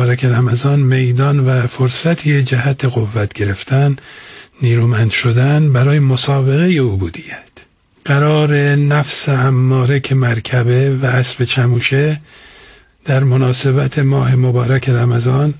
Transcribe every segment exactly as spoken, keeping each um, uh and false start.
مبارک رمضان میدان و فرصتی جهت قوت گرفتن، نیرومند شدن برای مسابقه عبودیت. قرار نفس اماره که مرکبه و اسب چموشه در مناسبت ماه مبارک رمضان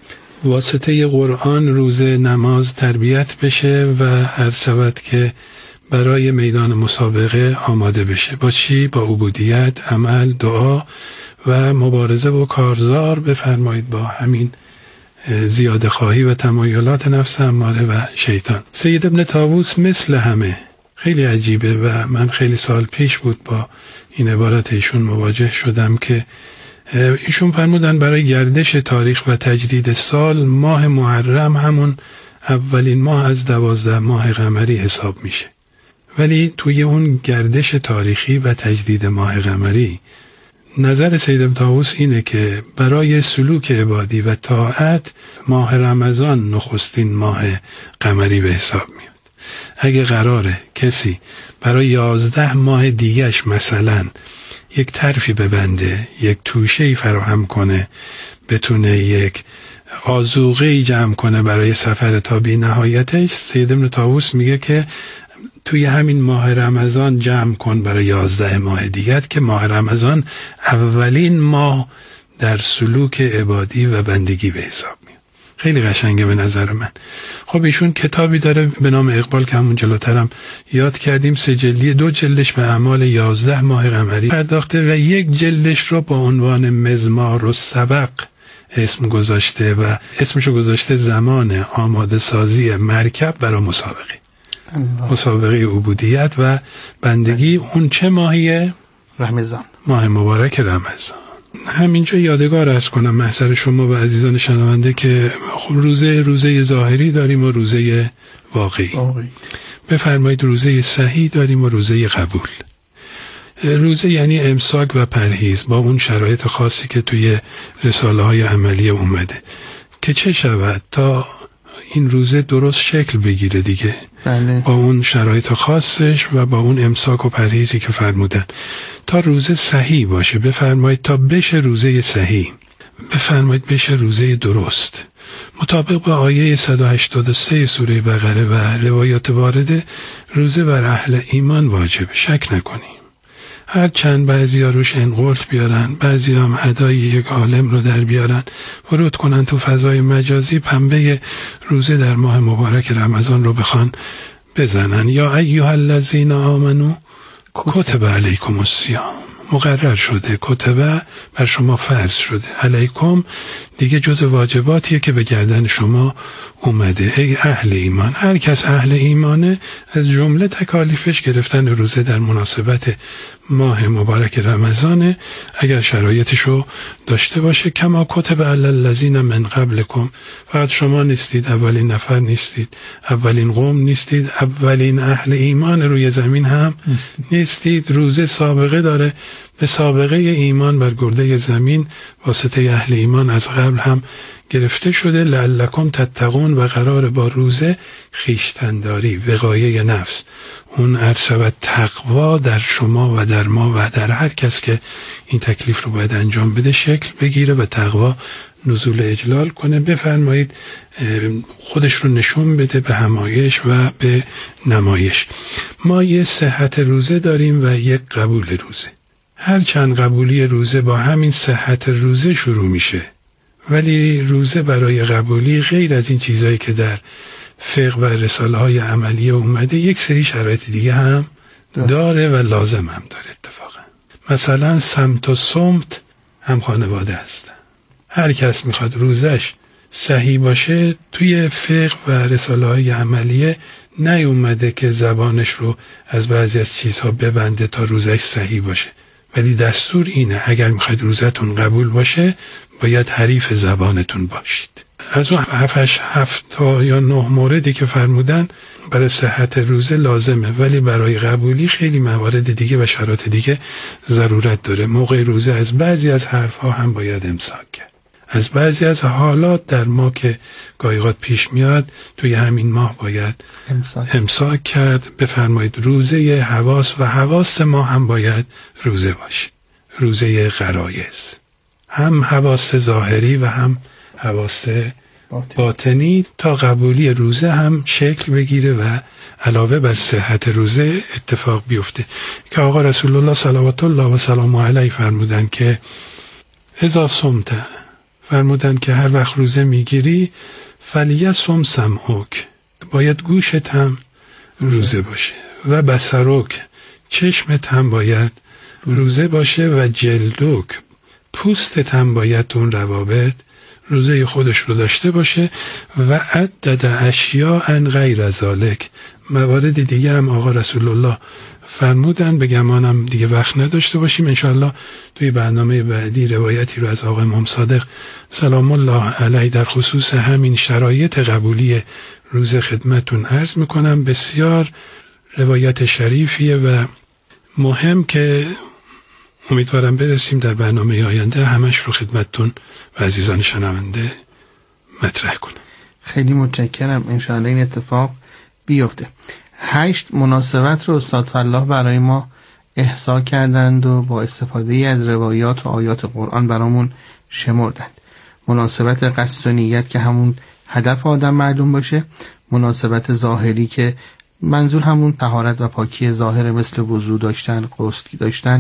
واسطه قرآن، روزه، نماز تربیت بشه و هر شود که برای میدان مسابقه آماده بشه. با چی؟ با عبودیت، عمل، دعا و مبارزه و کارزار بفرمایید با همین زیاده خواهی و تمایلات نفس اماره و شیطان. سید ابن طاووس مثل همه خیلی عجیبه و من خیلی سال پیش بود با این عبارت ایشون مواجه شدم که ایشون فرمودن برای گردش تاریخ و تجدید سال ماه محرم همون اولین ماه از دوازده ماه قمری حساب میشه، ولی توی اون گردش تاریخی و تجدید ماه قمری نظر سید ابن طاووس اینه که برای سلوک عبادی و طاعت ماه رمضان نخستین ماه قمری به حساب میاد. اگه قراره کسی برای یازده ماه دیگهش مثلا یک طرفی ببنده، یک توشه‌ای فراهم کنه، بتونه یک آذوقه‌ای جمع کنه برای سفر تا بی نهایتش، سید ابن طاووس میگه که توی همین ماه رمضان جمع کن برای یازده ماه دیگر که ماه رمضان اولین ماه در سلوک عبادی و بندگی به حساب میاد. خیلی قشنگه به نظر من. خب ایشون کتابی داره به نام اقبال که همون جلوترم یاد کردیم، سه جلدی، دو جلدش به اعمال یازده ماه قمری پرداخته و یک جلدش رو با عنوان مزمار و سبق اسم گذاشته و اسمشو گذاشته زمان آماده سازی مرکب برای مسابقه الله. مسابقه عبودیت و بندگی. اون چه ماهیه؟ رمضان، ماه مبارک رمضان. همینجا یادگار عرض کنم محضر شما و عزیزان شنونده که روزه روزه ظاهری داریم و روزه واقعی. واقعی. بفرمایید روزه صحیح داریم و روزه قبول. روزه یعنی امساک و پرهیز با اون شرایط خاصی که توی رساله های عملی اومده که چه شود تا این روزه درست شکل بگیره دیگه. بله. با اون شرایط خاصش و با اون امساک و پرهیزی که فرمودن تا روزه صحیح باشه. بفرمایید تا بشه روزه صحیح، بفرمایید بشه روزه درست مطابق با آیه صد و هشتاد و سه سوره بقره و روایات وارده. روزه بر اهل ایمان واجب، شک نکنیم. هر چند بعضی ها روش انقلت بیارن، بعضی هم ادای یک عالم رو در بیارن، ورود کنن تو فضای مجازی، پنبه روزه در ماه مبارک رمضان رو بخوان بزنن. یا ایها الذین آمنو کتب علیکم الصیام، مقرر شده، کتبه بر شما فرض شده، علیکم دیگه جز واجباتیه که به گردن شما اومده. ای اهل ایمان، هر کس اهل ایمانه از جمله تکالیفش گرفتن روزه در مناسبت ماه مبارک رمضانه اگر شرایطشو داشته باشه. کما کتب علی الذین من قبلکم، فقط شما نیستید، اولین نفر نیستید، اولین قوم نیستید، اولین اهل ایمان روی زمین هم نیستید. روزه سابقه داره به سابقه ایمان بر گرده زمین واسطه اهل ایمان از قبل هم گرفته شده. لعلکم تتقون، و قرار با روزه خویشتنداری، وقایه نفس، اون عرصه تقوا در شما و در ما و در هر کس که این تکلیف رو باید انجام بده شکل بگیره و تقوا نزول اجلال کنه. بفرمایید خودش رو نشون بده به همایش و به نمایش. ما یه صحت روزه داریم و یک قبول روزه. هر چند قبولی روزه با همین صحت روزه شروع میشه، ولی روزه برای قبولی غیر از این چیزایی که در فقه و رساله های عملی اومده یک سری شرایط دیگه هم داره و لازم هم داره. اتفاقا مثلا سمت و صمت هم خانواده هستن. هر کس میخواد روزش صحیح باشه توی فقه و رساله های عملیه نیومده که زبانش رو از بعضی از چیزها ببنده تا روزش صحیح باشه، ولی دستور اینه اگر میخواید روزتون قبول باشه باید حریف زبانتون باشید. از اون هفتش هفت تا یا نه موردی که فرمودن برای صحت روزه لازمه، ولی برای قبولی خیلی موارد دیگه و شرایط دیگه ضرورت داره. موقع روزه از بعضی از حرفها هم باید امساک کرد. از بعضی از حالات در ما که گاهی‌اوقات پیش میاد توی همین ماه باید امساک, امساک کرد. بفرمایید روزه حواس و حواس ما هم باید روزه باشه، روزه غرایز، هم حواس ظاهری و هم حواس باطنی تا قبولی روزه هم شکل بگیره و علاوه بر صحت روزه اتفاق بیفته که آقا رسول الله صلوات الله و سلام علیه فرمودن که اذا صمت، فرمودن که هر وقت روزه میگیری فلیصم سمعک، باید گوشت هم روزه باشه و بصرک، چشمت هم باید روزه باشه و جلدک، پوستت هم باید اون روابط روزه خودش رو داشته باشه و عدد اشیاء ان غیر ذالک، موارد دیگه هم آقا رسول الله فرمودن، به گمانم دیگه وقت نداشته باشیم، انشاءالله توی برنامه بعدی روایتی رو از آقا امام صادق سلام الله علیه در خصوص همین شرایط قبولی روزه خدمتون عرض میکنم. بسیار روایت شریفیه و مهم که امیدوارم برسیم در برنامه آینده همش رو خدمتتون و عزیزان شنونده مطرح کنم. خیلی متشکرم، انشاءالله این اتفاق بیفته. هشت مناسبت رو استاد فلاح برای ما احصا کردند و با استفاده از روایات و آیات قرآن برامون شمردند. مناسبت قصد و نیت که همون هدف آدم معلوم باشه، مناسبت ظاهری که منظور همون طهارت و پاکی ظاهر مثل وضو داشتن، غسل داشتن،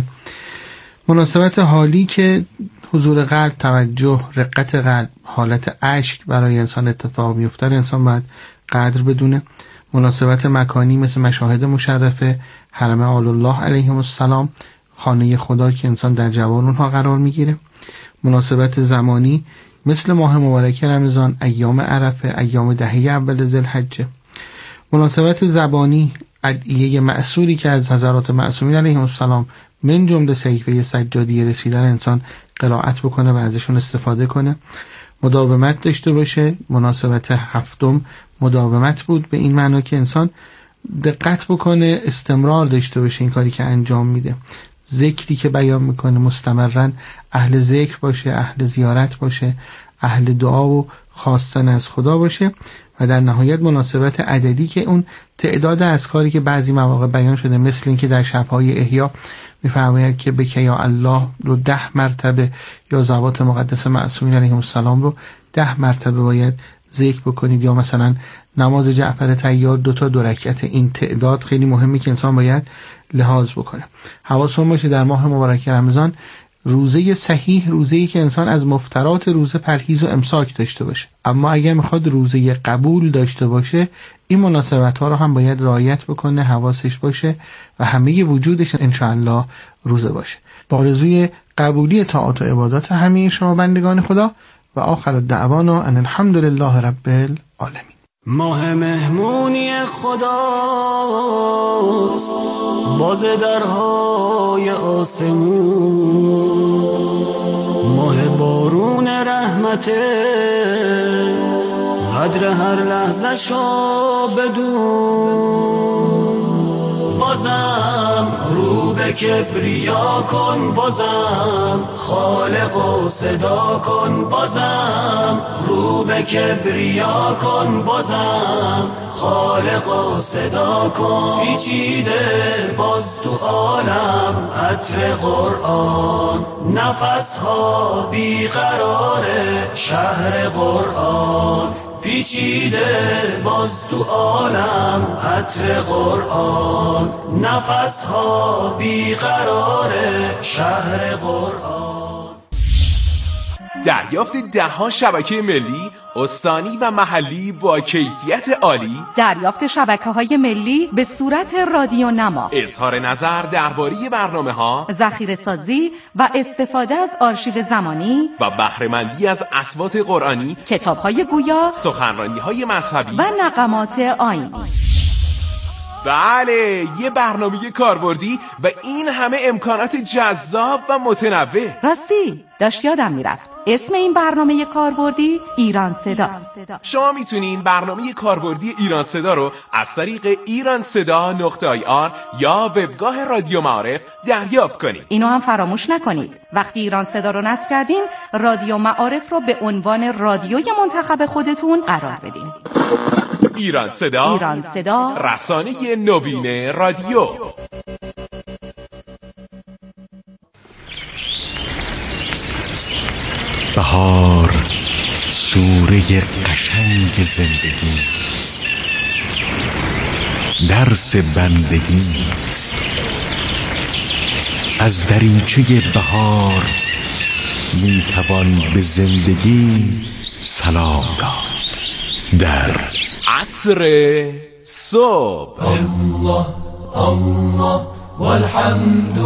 مناسبت حالی که حضور قلب، توجه، رقت قلب، حالت اشک برای انسان اتفاق میفته، انسان باید قدر بدونه. مناسبت مکانی مثل مشاهد مشرفه حرم آل الله علیهم السلام، خانه خدا که انسان در جوار اونها قرار میگیره. مناسبت زمانی مثل ماه مبارک رمضان، ایام عرفه، ایام دهه اول ذوالحجه. مناسبت زبانی ادعیه معصوری که از حضرات معصومین علیهم السلام من جمله صحیفه سجادی رسیدن انسان قرائت بکنه و ازشون استفاده کنه. مداومت داشته باشه. مناسبت هفتم مداومت بود، به این معنا که انسان دقت بکنه، استمرار داشته باشه این کاری که انجام میده. ذکری که بیان میکنه مستمرن اهل ذکر باشه، اهل زیارت باشه، اهل دعا و خواستن از خدا باشه. و در نهایت مناسبت عددی که اون تعداد اذکاری که بعضی مواقع بیان شده، مثل این که در شب‌های احیا می‌فرماید که بک یا الله رو ده مرتبه یا ذوات مقدس معصومین علیهم السلام رو ده مرتبه باید ذکر بکنید، یا مثلا نماز جعفر طیار دو تا دو رکعت. این تعداد خیلی مهمه که انسان باید لحاظ بکنه. حواسمون باشه در ماه مبارک رمضان روزه صحیح روزه‌ای که انسان از مفترات روزه پرهیز و امساک داشته باشه، اما اگر میخواد روزه قبول داشته باشه این مناسبت ها رو هم باید رعایت بکنه، حواسش باشه و همه وجودش انشاءالله روزه باشه. با آرزوی قبولی طاعات و عبادات همه شما بندگان خدا و آخر دعوانا ان الحمد لله رب العالمین. ماه مهمونی خداست باز درهای آسمون، ماه بارون رحمته قدر هر لحظه شو بدون. بازم رو به کبریا کن، بازم خالق و صدا کن، بازم رو به کبریا کن، بازم خالق و صدا کن. پیچیده باز تو عالم عطر قرآن، نفسها بیقراره شهر قرآن. پیچیده باز تو عالم عطر قرآن، نفسها بیقراره شهر قرآن. دریافت دهها شبکه ملی، استانی و محلی با کیفیت عالی، دریافت شبکه‌های ملی به صورت رادیو نما، اظهار نظر درباره برنامه‌ها، ذخیره سازی و استفاده از آرشیو زمانی و بهره‌مندی از اصوات قرآنی، کتاب‌های گویا، سخنرانی‌های مذهبی و نغمات آیینی. بله، یه برنامه کاربردی و این همه امکانات جذاب و متنوع. راستی داشت یادم میرفت، اسم این برنامه کاربردی ایران صداست. شما میتونین برنامه کاربردی ایران صدا رو از طریق ایران صدا نقطه آی آر یا وبگاه رادیو معارف دریافت کنید. اینو هم فراموش نکنید، وقتی ایران صدا رو نصب کردین رادیو معارف رو به عنوان رادیوی منتخب خودتون قرار بدین. ایران صدا، ایران صدا، رسانه نوین رادیو. بهار قصه قشنگ زندگی، درس بندگی است. از دریچه بهار میتوان به زندگی سلام داد. در عطر صبح. الله الله والحمد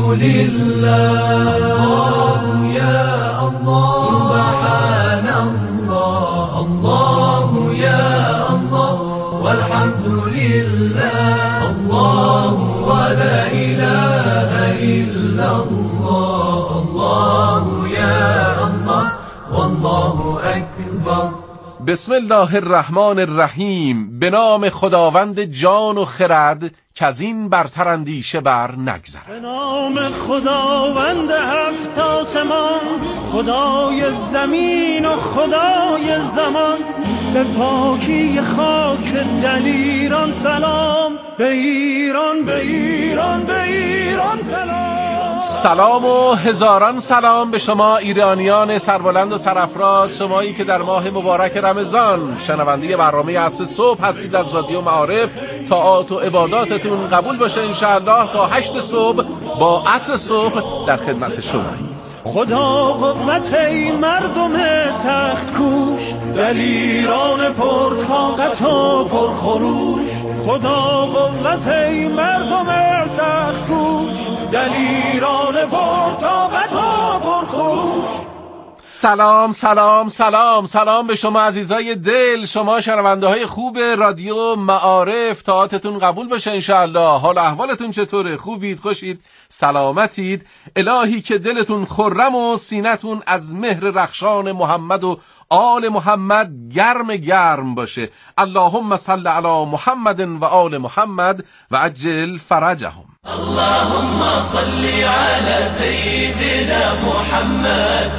لله یا الله سبحان الله الله یا الله والحمد لله الله ولا اله الا الله الله یا الله والله اکبر. بسم الله الرحمن الرحیم. به نام خداوند جان و خرد که از این برتر اندیشه بر نگذرد. به نام خداوند هفت آسمان، خدای زمین و خدای زمان، به پاکی خاک دلیران سلام، به ایران به ایران به ایران سلام. سلام و هزاران سلام به شما ایرانیان سربلند و سرافراز، شمایی که در ماه مبارک رمضان شنونده برنامه عطر صبح هستید از رادیو معارف. طاعات و عباداتتون قبول باشه انشاءالله. تا هشت صبح با عطر صبح در خدمت شما. خدا قوت ای مردم سخت کوش، دلیران پرطاقت و پرخروش. خدا قوت ای مردم سخت کوش، دلیران پرطاقت و پرخروش. سلام سلام سلام سلام به شما عزیزای دل، شما شنونده های خوب رادیو معارف. طاعتتون قبول باشه انشاءالله. حال احوالتون چطوره؟ خوبید؟ خوشید؟ سلامتید؟ الهی که دلتون خرم و سینتون از مهر رخشان محمد و آل محمد گرم گرم باشه. اللهم صل علی محمد و آل محمد و عجل فرجهم. اللهم صل علی سیدنا محمد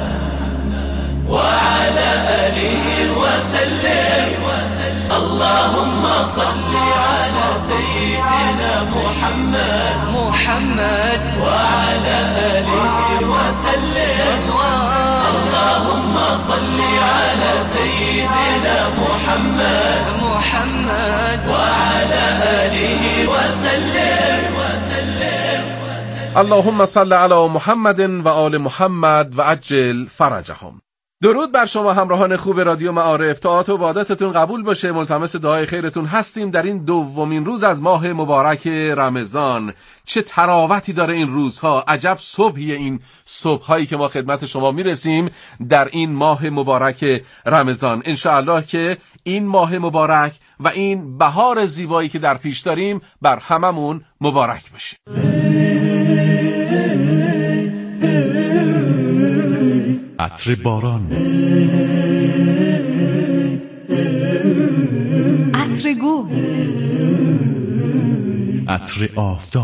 وعلى آله وسلم. اللهم صل على سيدنا محمد محمد وعلى آله وسلم. اللهم صل على سيدنا محمد محمد وعلى آله وسلم. اللهم صل علی محمد و آل محمد و عجل فرجهم. درود بر شما همراهان خوب رادیو معارف. طاعات و عباداتتون قبول باشه. ملتمس دعای خیرتون هستیم در این دومین روز از ماه مبارک رمضان. چه تراوتی داره این روزها. عجب صبحی این صبحایی که ما خدمت شما میرسیم در این ماه مبارک رمضان. انشاءالله که این ماه مبارک و این بهار زیبایی که در پیش داریم بر هممون مبارک باشه. عطر باران، عطر گل، عطر آفتاب،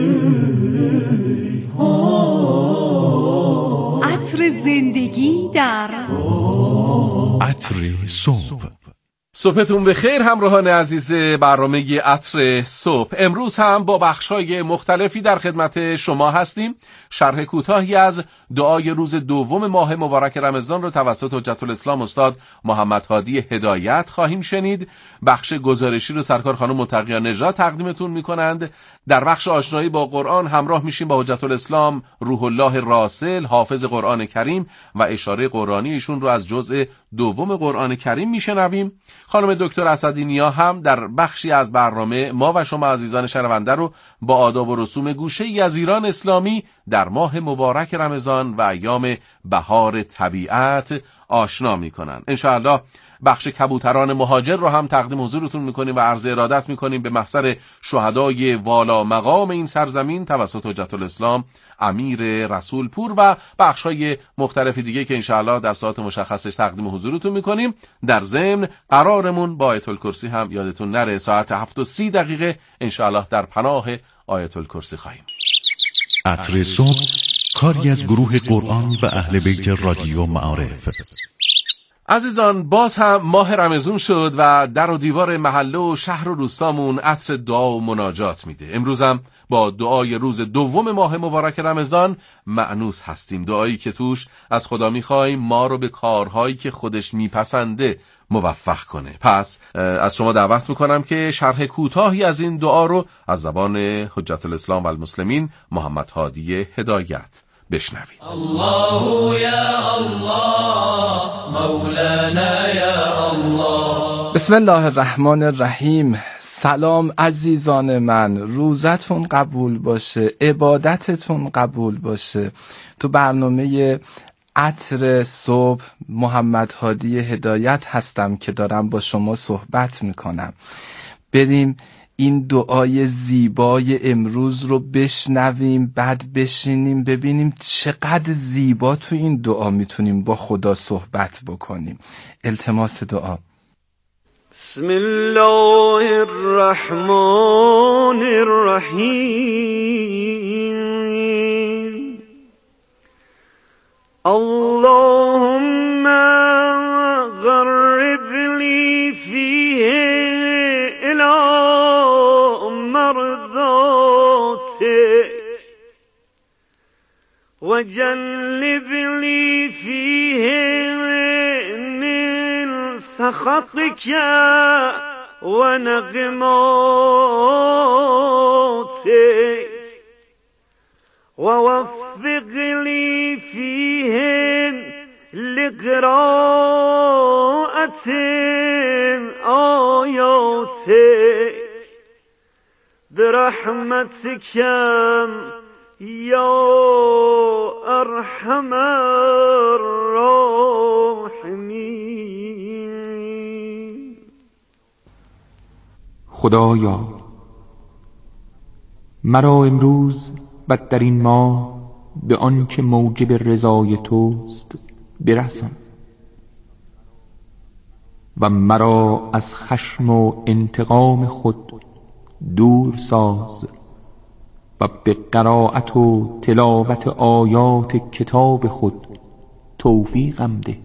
عطر زندگی در عطر صبح. صبحتون بخیر همراهان عزیز برنامه عطر صبح. امروز هم با بخش‌های مختلفی در خدمت شما هستیم. شرح کوتاهی از دعای روز دوم ماه مبارک رمضان رو توسط حجت الاسلام استاد محمد هادی هدایت خواهیم شنید. بخش گزارشی رو سرکار خانم متقیه نژاد تقدیمتون می‌کنند. در بخش آشنایی با قرآن همراه میشیم با حجت الاسلام روح الله راسل حافظ قرآن کریم و اشاره قرآنی ایشون رو از جزء دوم قرآن کریم میشنویم. خانم دکتر اسدینیا هم در بخشی از برنامه ما و شما عزیزان شنونده رو با آداب و رسوم گوشه‌ای از ایران اسلامی در ماه مبارک رمضان و ایام بهار طبیعت آشنا میکنن. انشاءالله بخش کبوتران مهاجر رو هم تقدیم حضورتون میکنیم و عرض ارادت میکنیم به محضر شهدای والا مقام این سرزمین توسط حجت الاسلام امیر رسولپور و بخش‌های مختلف دیگه که انشاءالله در ساعت مشخصش تقدیم حضورتون میکنیم. در ضمن قرارمون با آیت الکرسی هم یادتون نره ساعت هفت و سی دقیقه انشاءالله در پناه آیت الکرسی خواهیم. عطر صبح کاری از گروه قرآن و اهل بیت رادیو معارف. عزیزان، باز هم ماه رمضان شد و در و دیوار محله و شهر و روستامون عطر دعا و مناجات میده. امروز هم با دعای روز دوم ماه مبارک رمضان مأنوس هستیم، دعایی که توش از خدا میخوایم ما رو به کارهایی که خودش میپسنده موفق کنه. پس از شما دعوت میکنم که شرح کوتاهی از این دعا رو از زبان حجت الاسلام و المسلمین محمد هادی هدایت بشنوید. الله یا الله مولانا یا الله. بسم الله الرحمن الرحیم. سلام عزیزان من، روزتون قبول باشه، عبادتتون قبول باشه. تو برنامه عطر صبح محمد هادی هدایت هستم که دارم با شما صحبت میکنم. بریم این دعای زیبای امروز رو بشنویم، بعد بشینیم ببینیم چقدر زیبا تو این دعا میتونیم با خدا صحبت بکنیم. التماس دعا. بسم الله الرحمن الرحیم. اللهم غرب لی فیه الی مرضاتک و جنب لی فیه من سخطک و نقماتک و وفق لی فیه لقراءة آیاتک برحمتک یا ارحم الراحمین. خدایا مرا امروز و در این ماه به آنچه موجب رضای توست برسان و مرا از خشم و انتقام خود دور ساز و به قرائت و تلاوت آیات کتاب خود توفیقم ده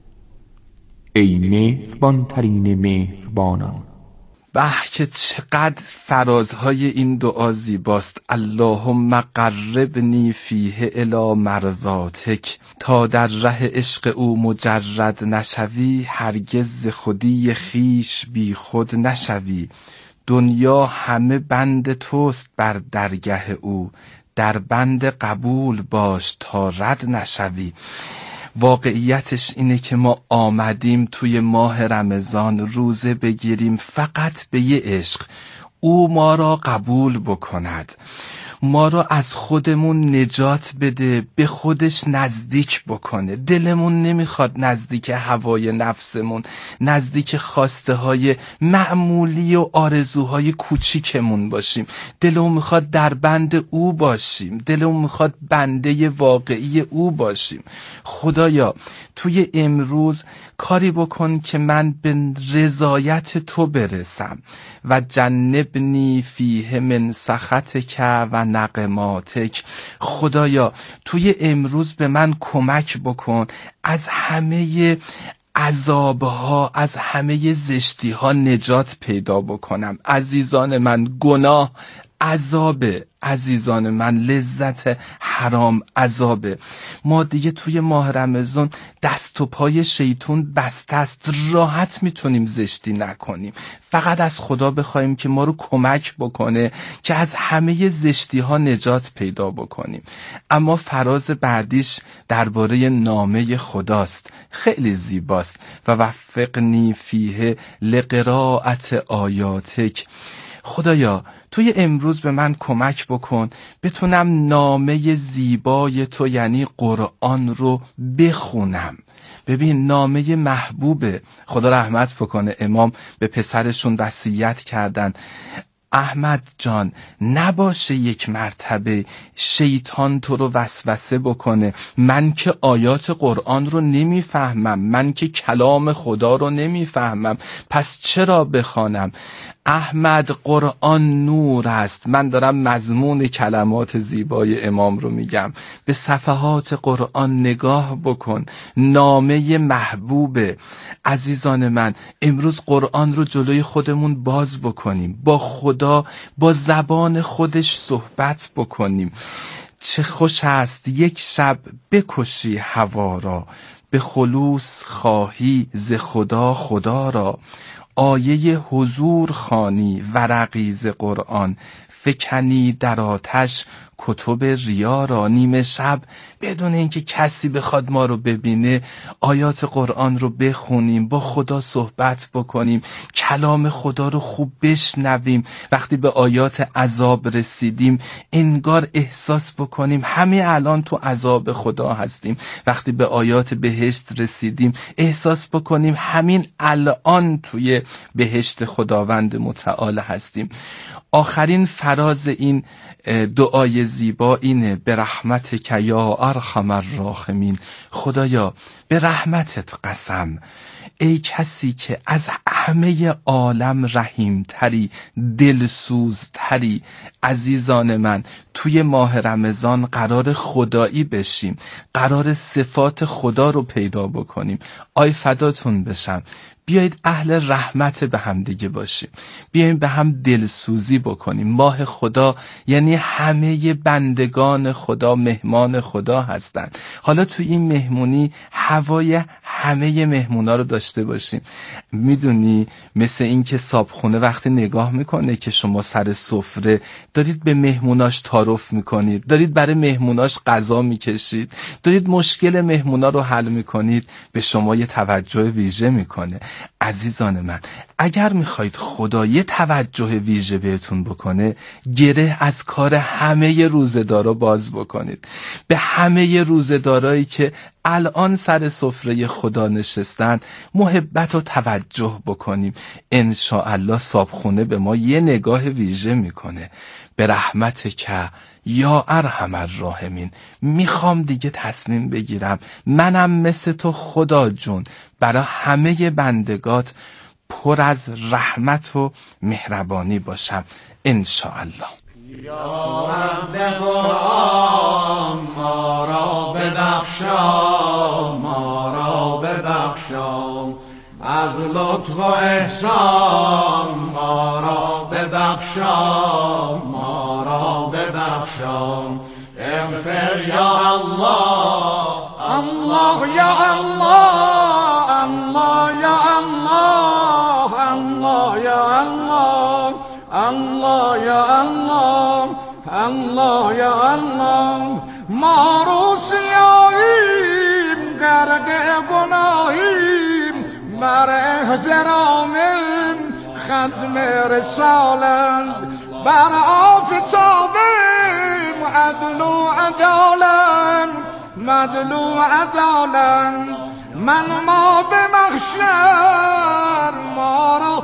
ای مهربان ترین مهربانان. به که چقدر فرازهای این دعا زیباست. اللهم قربنی فیه الی مرضاتک، تا در ره عشق او مجرد نشوی، هرگز خودی خیش بی خود نشوی. دنیا همه بند توست بر درگه او، در بند قبول باش تا رد نشوی. واقعیتش اینه که ما آمدیم توی ماه رمضان روزه بگیریم فقط به یه عشق، او ما را قبول بکند، ما را از خودمون نجات بده، به خودش نزدیک بکنه. دلمون نمیخواد نزدیک هوای نفسمون، نزدیک خواسته های معمولی و آرزوهای کوچیکمون باشیم. دلمون میخواد در بند او باشیم، دلمون میخواد بنده واقعی او باشیم. خدایا توی امروز کاری بکن که من به رضایت تو برسم و جنبنی فیه من سخطک و نقماتک. خدایا توی امروز به من کمک بکن از همه عذابها، از همه زشتیها نجات پیدا بکنم. عزیزان من گناه عذابه، عزیزان من لذت حرام عذابه. ما دیگه توی ماه رمضان دست و پای شیطون بسته است، راحت میتونیم زشتی نکنیم. فقط از خدا بخوایم که ما رو کمک بکنه که از همه زشتی ها نجات پیدا بکنیم. اما فراز بعدیش درباره نامه خداست، خیلی زیباست. و وفقنی فیه لقراءة آیاتک. خدایا توی امروز به من کمک بکن بتونم نامه زیبای تو یعنی قرآن رو بخونم. ببین نامه محبوبه. خدا رحمت بکنه امام به پسرشون وصیت کردن احمد جان نباشه یک مرتبه شیطان تو رو وسوسه بکنه، من که آیات قرآن رو نمیفهمم، من که کلام خدا رو نمیفهمم، پس چرا بخوانم؟ احمد قرآن نور است. من دارم مضمون کلمات زیبای امام رو میگم. به صفحات قرآن نگاه بکن، نامه محبوبه. عزیزان من، امروز قرآن رو جلوی خودمون باز بکنیم، با خدا با زبان خودش صحبت بکنیم. چه خوش است یک شب بکشی هوا را، به خلوص خواهی ز خدا خدا را. آیه حضور خوانی ورقی ز قرآن، فکنی در آتش کتب ریا را. نیمه شب بدون اینکه کسی بخواد ما رو ببینه آیات قرآن رو بخونیم، با خدا صحبت بکنیم، کلام خدا رو خوب بشنویم. وقتی به آیات عذاب رسیدیم انگار احساس بکنیم همین الان تو عذاب خدا هستیم. وقتی به آیات بهشت رسیدیم احساس بکنیم همین الان توی بهشت خداوند متعال هستیم. آخرین فراز این دعای زیبا اینه: به رحمتک یا ارحم الراحمین. خدایا به رحمتت قسم، ای کسی که از همه عالم رحیم تری، دلسوز تری. عزیزان من، توی ماه رمضان قرار خدایی بشیم، قرار صفات خدا رو پیدا بکنیم. آی فداتون بشم، بیایید اهل رحمت به هم دیگه باشیم، بیاییم به هم دلسوزی بکنیم. ماه خدا یعنی همه بندگان خدا مهمان خدا هستند. حالا تو این مهمونی هوای همه مهمونا رو داشته باشیم. میدونی مثل این که صابخونه وقتی نگاه میکنه که شما سر سفره دارید به مهموناش تعارف میکنید، دارید برای مهموناش غذا میکشید، دارید مشکل مهمونا رو حل میکنید، به شما یه توجه ویژه میکنه. عزیزان من، اگر میخواید خدا یه توجه ویژه بهتون بکنه، گره از کار همه روزه‌دارا باز بکنید. به همه روزه‌دارایی که الان سر سفره خدا نشستن محبت و توجه بکنیم. انشاءالله صابخونه به ما یه نگاه ویژه میکنه. به رحمتک یا ارحم الراحمین. میخوام دیگه تصمیم بگیرم منم مثل تو خدا جون برای همه بندگات پر از رحمت و مهربانی باشم انشاءالله. یا رب قرآن ما را ببخشا، ما را ببخشا، از لطف و احسان ما را ببخشا، ما را ببخشا. اغفر یا الله، الله یا الله، الله یا الله، الله یا الله، الله یا الله، الله یا الله. ما رو سیاییم غرق گناهیم، بر احترامیم ختم رسالت، بر آفتابیم عدل و عدالت، مدلو عدالت. من ما به محشر ما را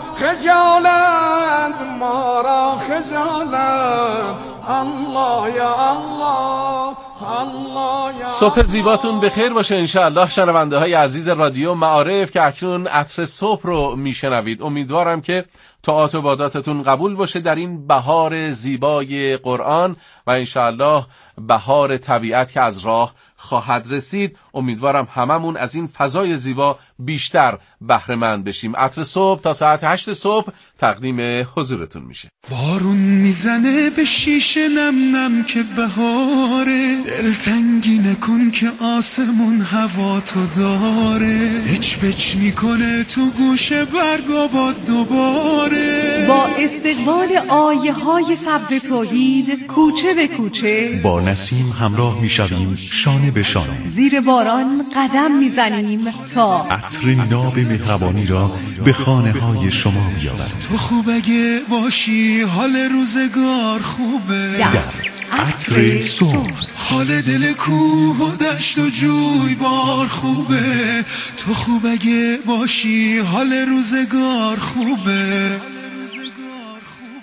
خجالت، ما را خجالت. الله یا الله، الله یا صبح زیباتون بخیر باشه انشاءالله. شنونده های عزیز رادیو معارف که اکنون عطر صبح رو میشنوید، امیدوارم که طاعات و عباداتتون قبول باشه در این بهار زیبای قرآن و انشاءالله بهار طبیعت که از راه خواهد رسید. امیدوارم هممون از این فضای زیبا بیشتر بهره مند بشیم. عطر صبح تا ساعت هشت صبح تقدیم حضورتون میشه. بارون میزنه به شیشه نم نم که بهاره، دلتنگی نکن که آسمون هوا تو داره، هچ بچ میکنه تو گوشه برگا با دوباره. با استقبال آیه های سبز توحید کوچه به کوچه با نسیم همراه میشویم، شانه به شانه زیر باران قدم میزنیم تا عطر ناب مهربانی را به خانه های شما بیاورد. تو خوب اگه باشی حال روزگار خوبه، در عطر صبح حال دل کوه و دشت و جوی بار خوبه. تو خوب اگه باشی حال روزگار خوبه.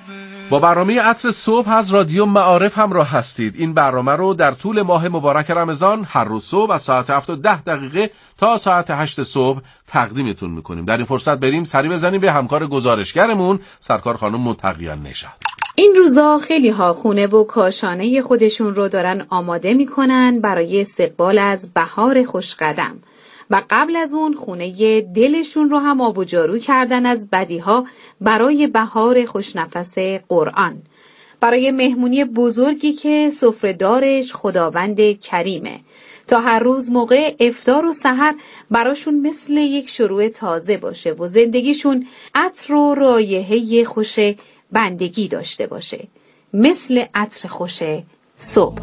با برنامه عطر صبح از رادیو معارف همراه هستید. این برنامه رو در طول ماه مبارک رمضان هر روز صبح از ساعت هفت و ده دقیقه تا ساعت هشت صبح تقدیمتون میکنیم. در این فرصت بریم سری بزنیم به همکار گزارشگرمون سرکار خانم متقیان نژاد. این روزا خیلی ها خونه و کاشانه خودشون رو دارن آماده میکنن برای استقبال از بهار خوشقدم و قبل از اون خونه دلشون رو هم آب و جارو کردن از بدیها برای بهار خوشنفس قرآن، برای مهمونی بزرگی که سفره‌دارش خداوند کریمه، تا هر روز موقع افطار و سحر براشون مثل یک شروع تازه باشه و زندگیشون عطر و رایحه خوش بندگی داشته باشه، مثل عطر خوش صبح.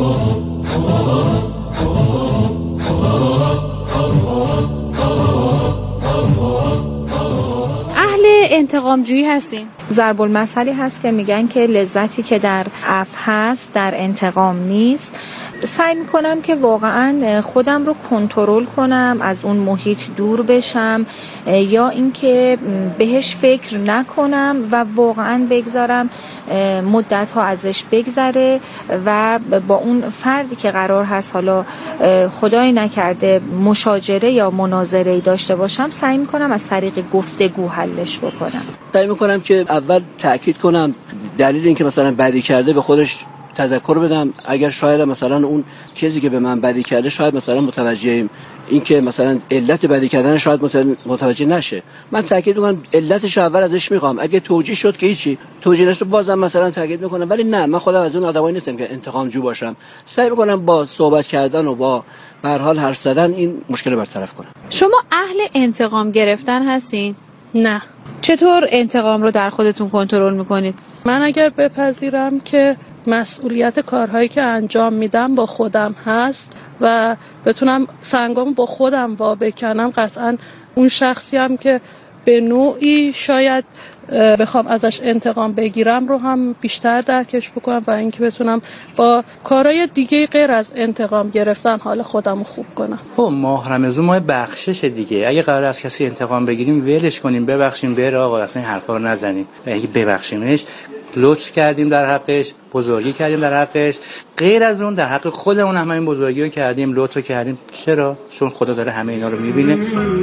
اهل انتقامجویی هستیم. ضرب المثلی هست که میگن که لذتی که در عفو هست در انتقام نیست. سعی میکنم که واقعا خودم رو کنترل کنم، از اون محیط دور بشم یا اینکه بهش فکر نکنم و واقعا بگذارم مدت ها ازش بگذره و با اون فردی که قرار هست حالا خدای نکرده مشاجره یا مناظره داشته باشم سعی میکنم از طریق گفتگو حلش بکنم. سعی میکنم که اول تأکید کنم دلیل اینکه مثلا بدی کرده به خودش تذکر بدم، اگر شاید مثلا اون کسی که به من بدی کرده شاید مثلا متوجه این که مثلا علت بدی کردن شاید متوجه نشه، من تاکید میکنم علتش رو اول ازش میخوام، اگه توجیه شد که هیچی، توجیه نشد بازم مثلا تاکید میکنم، ولی نه من خودم از اون آدمایی نیستم که انتقام جو باشم. سعی میکنم با صحبت کردن و با به هر حال حرف زدن این مشکل رو برطرف کنم. شما اهل انتقام گرفتن هستین؟ نه. چطور انتقام رو در خودتون کنترل میکنید؟ من اگر بپذیرم که مسئولیت کارهایی که انجام میدم با خودم هست و بتونم سنگامو با خودم وا بکنم، قطعا اون شخصی هم که به نوعی شاید بخوام ازش انتقام بگیرم رو هم بیشتر درکش بکنم و اینکه بتونم با کارهای دیگه غیر از انتقام گرفتن حال خودم رو خوب کنم. خب ماه رمضان ماه بخشش دیگه، اگه قرار از کسی انتقام بگیریم ولش کنیم، ببخشیم بره آقا، اصلا این حرفا رو نزنیم. اگه ببخشیمش لطف کردیم در حقش، بزرگی کردیم در حقش، غیر از اون در حق خودمون هم این بزرگی رو کردیم، لطف کردیم. چرا؟ چون خدا داره همه اینا رو میبینه.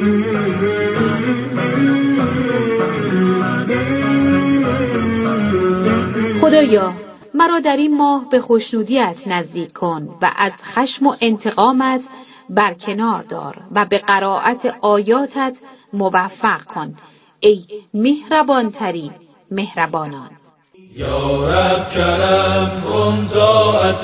خدایا مرا در این ماه به خوشنودیت نزدیک کن و از خشم و انتقامت برکنار دار و به قرائت آیاتت موفق کن ای مهربان ترین مهربانان. یا رب کرم کن طاعت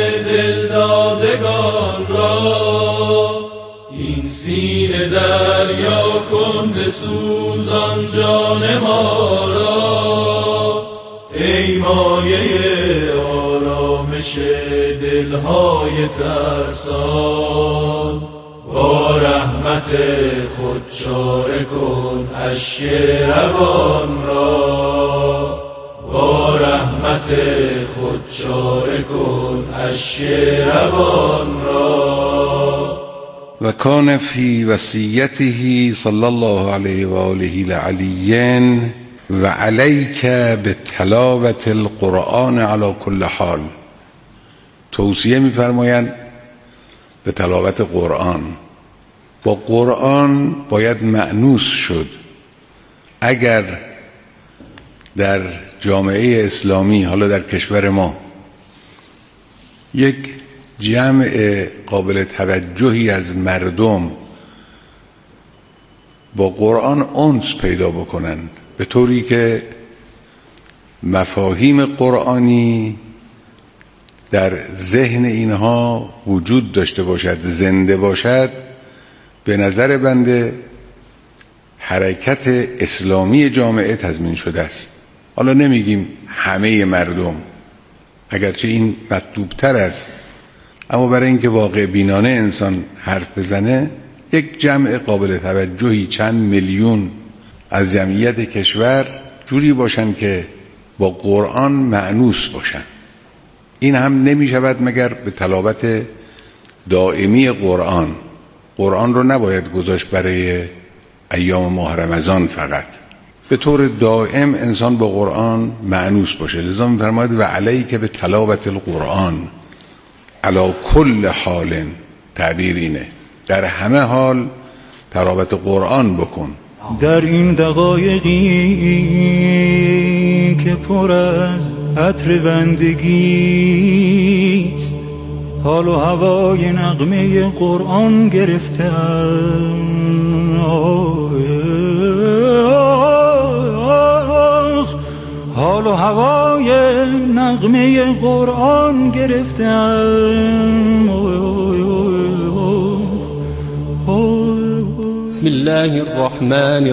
دلدادگان را، این سینه دریا کن بسوزان جان ما را، ای مایه آرامش دلهای ترسان، با رحمت خود چاره کن اشک روان را، با رحمت خود چاره کن اشک روان را. و کان فی وصیته صلی الله علیه و آله لعلیین و علیک به تلاوت القرآن علی کل حال. توصیه می‌فرمایند به تلاوت قرآن. با قرآن باید مأنوس شد. اگر در جامعه اسلامی، حالا در کشور ما، یک جمع قابل توجهی از مردم با قرآن انس پیدا بکنند، به طوری که مفاهیم قرآنی در ذهن اینها وجود داشته باشد، زنده باشد، به نظر بنده حرکت اسلامی جامعه تضمین شده است. حالا نمیگیم همه مردم، اگرچه این مطلوبتر است، اما برای اینکه واقع بینانه انسان حرف بزنه، یک جمع قابل توجهی چند میلیون از جمعیت کشور جوری باشن که با قرآن مأنوس باشن. این هم نمی شود مگر به تلاوت دائمی قرآن. قرآن رو نباید گذاشت برای ایام ماه رمضان فقط. به طور دائم انسان با قرآن مأنوس باشه. لذا می‌فرماید و علیک به تلاوت القرآن علی کل حال، تعبیر اینه در همه حال تلاوت قرآن بکن. در این دقایقی که پر از عطر بندگیست، حال و هوای نغمه قرآن گرفتم، حال و هوای نغمه قرآن گرفتم. بسم الله الرحمن